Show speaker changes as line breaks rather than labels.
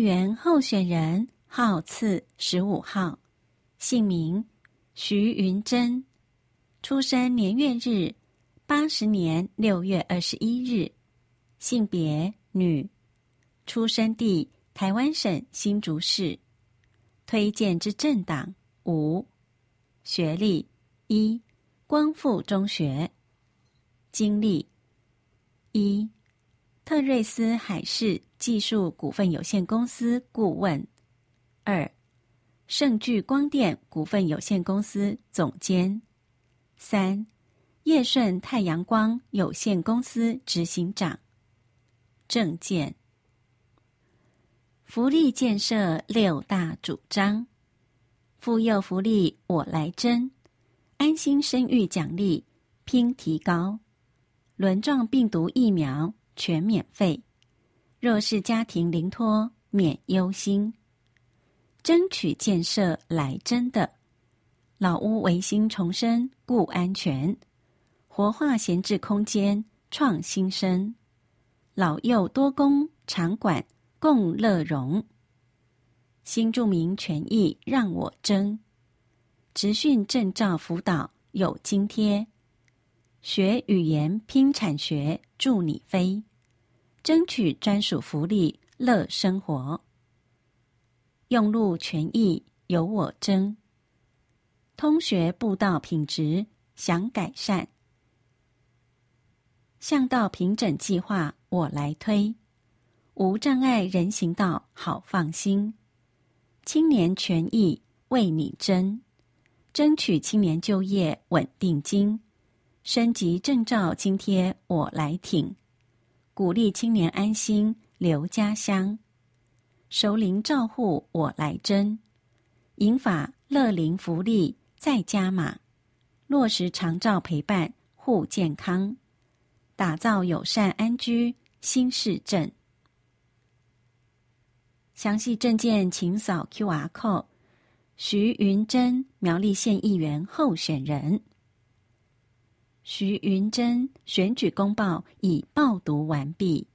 员候选人号次15号，姓名徐云珍，出生年月日80年6月21日，性别女，出生地台湾省新竹市，推荐之政党无，学历1，光复中学，经历1，特瑞斯海事技术股份有限公司顾问；2，盛聚光电股份有限公司总监；3，叶顺太阳光有限公司执行长。政见：福利建设6大主张，妇幼福利我来争，安心生育奖励拼提高，轮状病毒疫苗全免费，弱势家庭零托免忧心，争取建设来真的，老屋维新重生顾安全，活化闲置空间创新生，老幼多功场馆共乐融，新住民权益让我争，职训证照辅导有津贴，学语言拼产学助你飞，争取专属福利乐生活，用路权益由我争，通学步道品质想改善，巷道平整计划我来推，无障碍人行道好放心，青年权益为你争，争取青年就业稳定金，升级证照津贴我来挺，鼓励青年安心留家乡，熟龄照护我来争，银发乐龄福利再加码，落实长照陪伴护健康，打造友善安居新市镇。详细政见请扫 QR code。 徐云珍，苗栗县议员候选人。徐云珍选举公报已报读完毕。